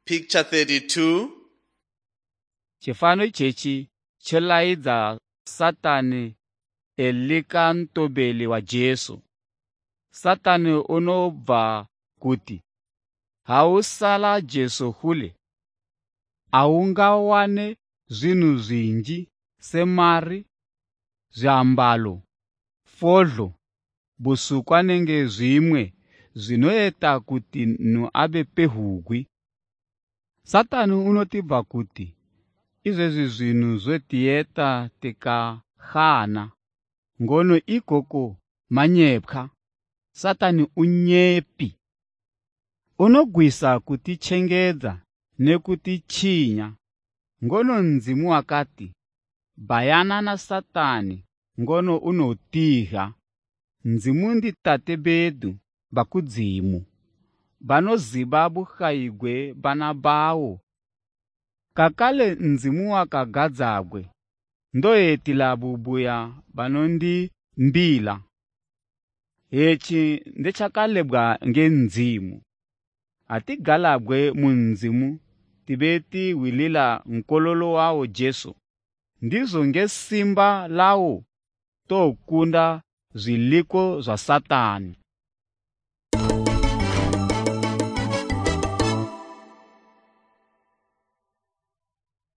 Picture 32. Chifano ichechi chilaidza Satani elika ntobeli wa Jesu. Satani unobva kuti hausala Jesu hule aungawane zvinhu zvinji semari, zviambalo, fodlo, busukwa nenge zvimwe zvinoita kuti nhu abe pehugwi. Satani unotibva kuti izvezvi zvinhu zvetieta tikahana ngono ikoko manyepwa. Satani unyepi unogwisa kutichengedza nekutichinya. Ngono Mzimu wakati bayana na Satani ngono unotiha. Mzimu ndi tate bedu bakudzimu banoziba buhaigwe bana bawo. Kakale Mzimu wakagadzagwe ndoyetila bubuya banondi mbila. Echi ndechakalebwa ngeMzimu. Atigalabwe mu Mzimu tibeti wilila nkololo wawo Jesu. Ndizo ngesimba lawo tokunda ziliko za Satani.